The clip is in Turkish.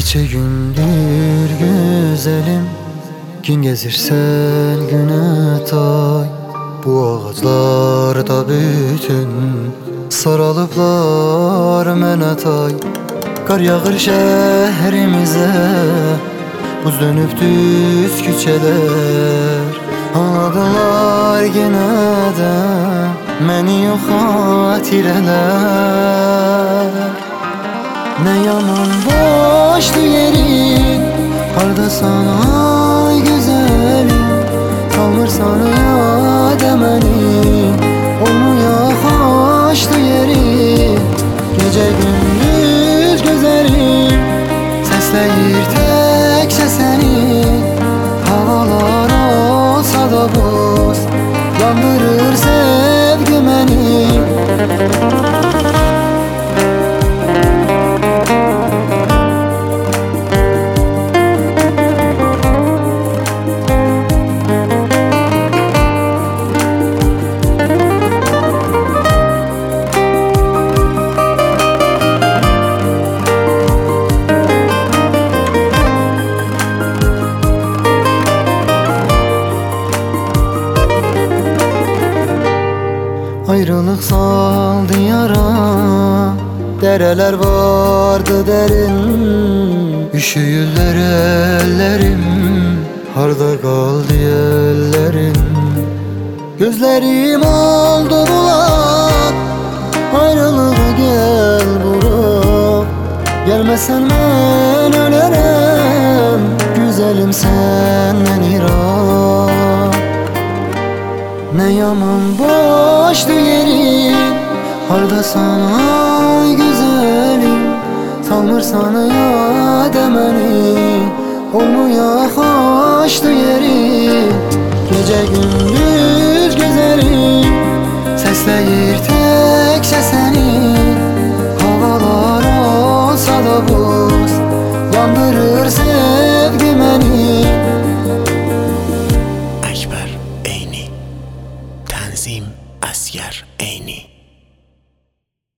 Neçe gündür güzelim, gün gezirsen güne tay. Bu ağaçlarda bütün saralıblar mənə tay. Qar yağır şehrimize, buz dönüp düz küçeler. Anladılar gene de məni yox xatirələr. Ne yaman boşdu yerin, hardasan ay güzelim. Salmırsan yad məni, olmuya xoşdu yerin. Gece gündüz güzelim, səsləyir təkcə səni. Havalar olsa da buz, yandırır sevgi məni. Ayrılık saldı yara, dereler vardı derin. Üşüyürler ellerim, harda kaldı ellerin. Gözlerim oldu bulan, ayrılığa gel bura. Gelmesen ben ölerim, güzelim senden irak. Ne yaman boştu yerin, hardasan ay güzelim. Salmırsan yad məni, olmuya xoşdu yerin. Gece gündüz güzelim, səsləyir təkcə səni.